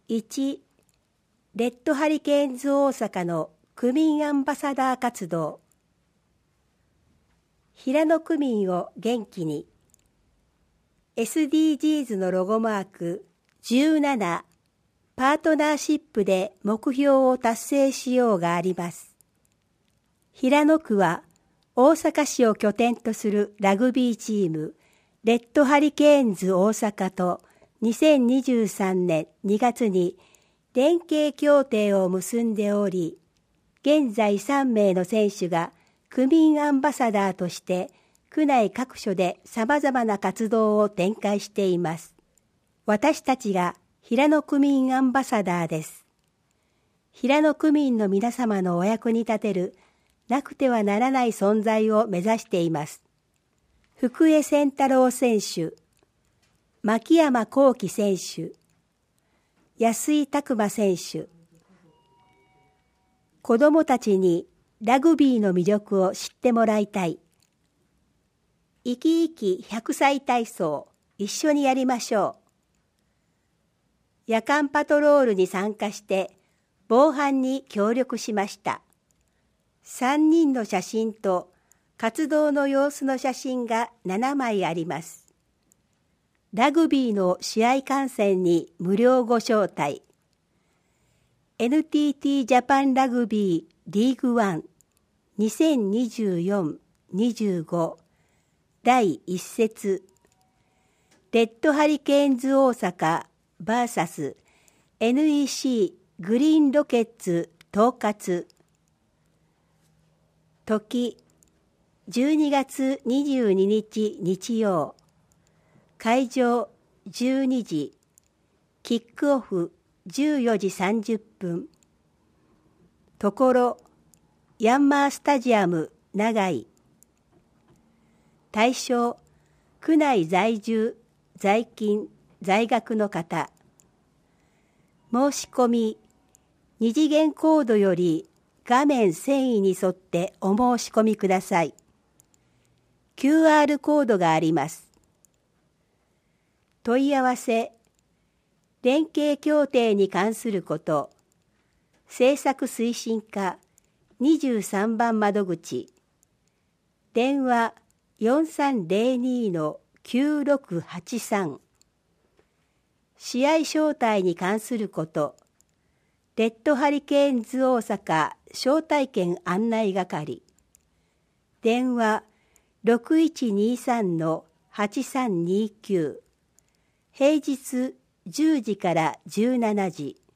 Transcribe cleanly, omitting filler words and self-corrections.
1、レッドハリケーンズ大阪の区民アンバサダー活動。平野区民を元気に。SDGs のロゴマーク17、パートナーシップで目標を達成しようがあります。平野区は大阪市を拠点とするラグビーチーム、レッドハリケーンズ大阪と2023年2月に連携協定を結んでおり、現在3名の選手が区民アンバサダーとして区内各所で様々な活動を展開しています。私たちが平野区民アンバサダーです。平野区民の皆様のお役に立てるなくてはならない存在を目指しています。福江仙太郎選手、牧山幸輝選手、安井拓磨選手。子どもたちにラグビーの魅力を知ってもらいたい。生き生き100歳体操、一緒にやりましょう。夜間パトロールに参加して防犯に協力しました。3人の写真と活動の様子の写真が7枚あります。ラグビーの試合観戦に無料ご招待。NTT ジャパンラグビーリーグワン2024-25第1節レッドハリケーンズ大阪 vs NEC グリーンロケッツ統括。時12月22日日曜。会場12時。キックオフ14時30分。ところヤンマースタジアム長井。対象区内在住在勤在学の方。申し込み2次元コードより画面遷移に沿ってお申し込みください。QR コードがあります。問い合わせ、連携協定に関すること、政策推進課23番窓口、電話4302-9683、試合招待に関すること、レッドハリケーンズ大阪招待券案内係、電話6123-8329、平日10時から17時。